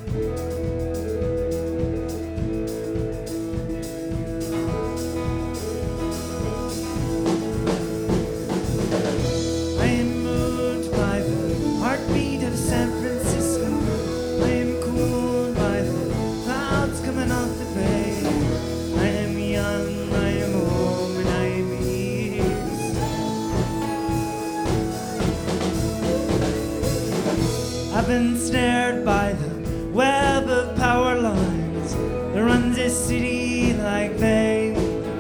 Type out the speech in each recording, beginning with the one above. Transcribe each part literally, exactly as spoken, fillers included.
I am moved by the heartbeat of San Francisco. I am cooled by the clouds coming off the bay. I am young, I am home, and I am east. I've been snared by the web of power lines that runs this city like they.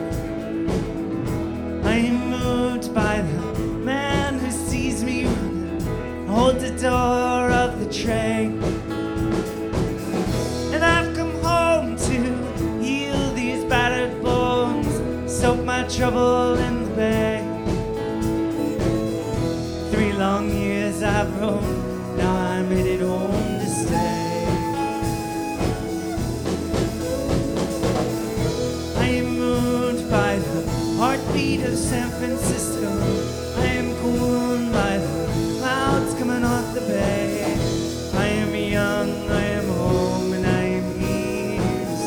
I am moved by the man who sees me running, holds the door of the train. And I've come home to heal these battered bones, soak my trouble in the bay. Three long years I've roamed, now I'm headed home to stay. I am moved by the heartbeat of San Francisco. I am cooled by the clouds coming off the bay. I am young, I am home, and I am here to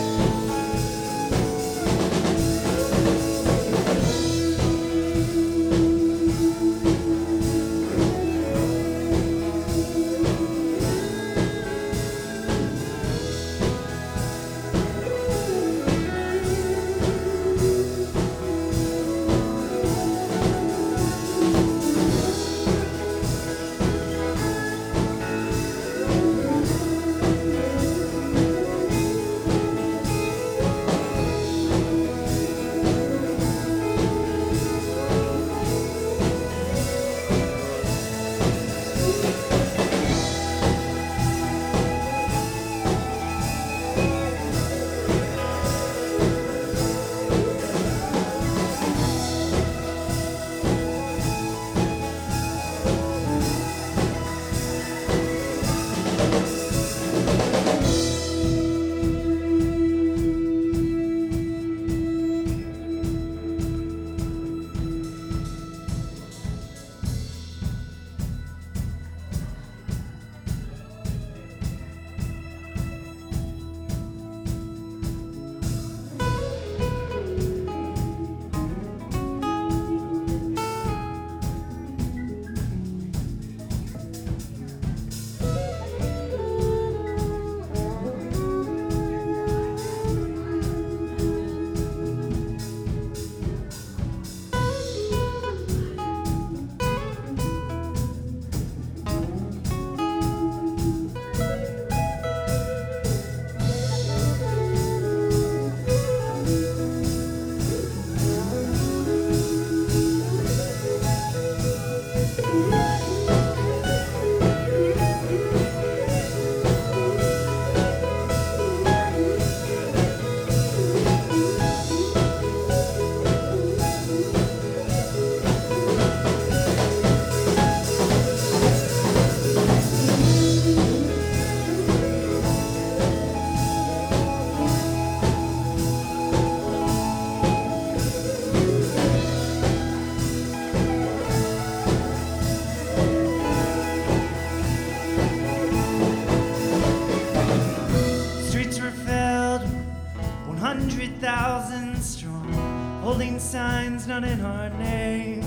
hundred thousand strong, holding signs not in our name.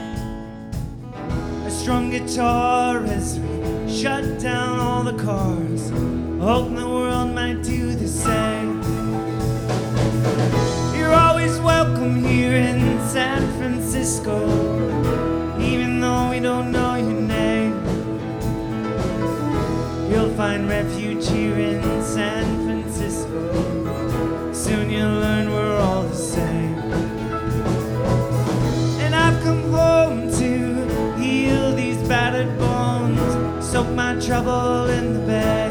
A strong guitar as we shut down all the cars, hoping the world might do the same. You're always welcome here in San Francisco, even though we don't know your name. You'll find refuge here in San Francisco. Soon you'll learn we're all the same. And I've come home to heal these battered bones, soak my trouble in the bay.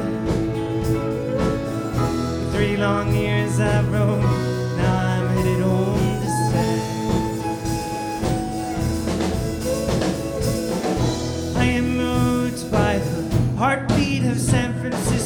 For three long years I've roamed, now I'm headed home to stay. I am moved by the heartbeat of San Francisco.